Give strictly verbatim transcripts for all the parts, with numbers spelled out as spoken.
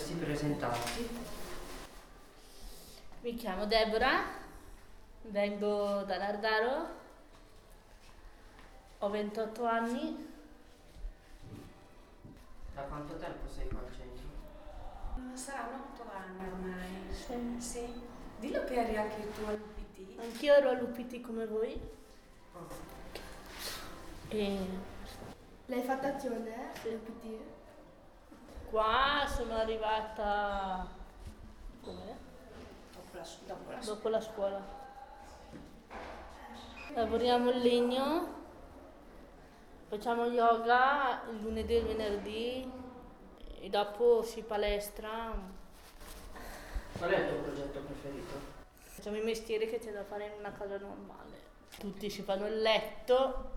potresti presentarti? Mi chiamo Deborah, vengo da Nardaro, ho ventotto anni. Da quanto tempo sei qua al centro? Saranno otto anni ormai. Sì. Sì. Dillo che eri anche tu all'U P T. Anch'io ero all'U P T come voi. E L'hai fatta azione, eh? Sì. L'U P T? qua sono arrivata come? Dopo la, dopo la Dopo la scuola. Lavoriamo il legno, facciamo yoga il lunedì e il venerdì e dopo si palestra. Qual è il tuo progetto preferito? Facciamo i mestieri che c'è da fare in una casa normale. Tutti si fanno il letto.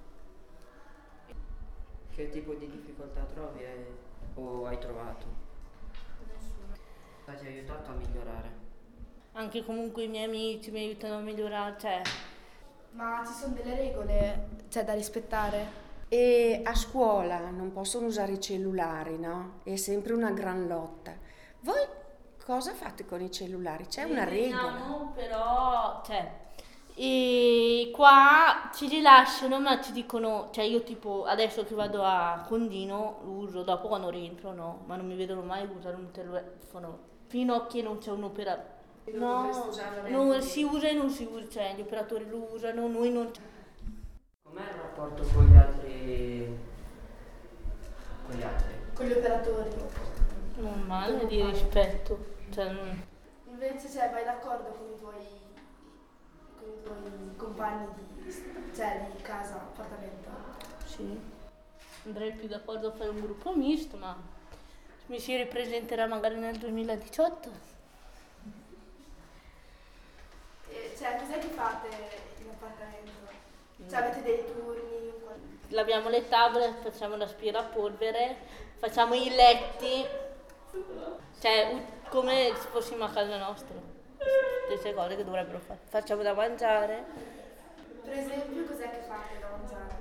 Che tipo di difficoltà trovi e- o hai trovato? Nessuno. Cosa ti ha aiutato a migliorare? Anche comunque i miei amici mi aiutano a migliorare, cioè Ma ci sono delle regole, cioè, da rispettare? E a scuola non possono usare i cellulari, no? È sempre una gran lotta. Voi cosa fate con i cellulari? C'è una regola? vediamo, però, cioè, e qua ci rilasciano, ma ci dicono, cioè io tipo adesso che vado a Condino lo uso, dopo quando rientro no, ma non mi vedono mai usare un telefono fino a che non c'è un operatore. Non No, dovreste usarlo non neanche si usa e non si usa, cioè gli operatori lo usano, noi non. Com'è il rapporto con gli altri? Con gli altri? Con gli operatori. Non male di rispetto, cioè, non- Invece, cioè, vai d'accordo con i tuoi, con i tuoi compagni di, cioè, di casa, appartamento? sì. Andrei più d'accordo a fare un gruppo misto, ma mi si ripresenterà magari nel duemiladiciotto. E, cioè, cos'è che fate in appartamento? Cioè, avete dei turni? qual- Laviamo le tavole, facciamo l'aspirapolvere, facciamo i letti, cioè u- come se fossimo a casa nostra. Stesse cose che dovrebbero fare. Facciamo da mangiare, Per esempio, cos'è che fate da mangiare?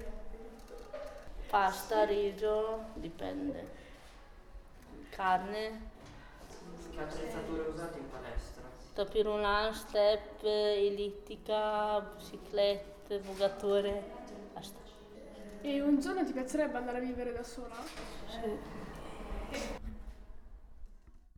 pasta, riso, dipende. Carne, Che attrezzature usate in palestra? tapis roulant, step, ellittica, biciclette, vogatore, basta. E un giorno ti piacerebbe andare a vivere da sola? Sì.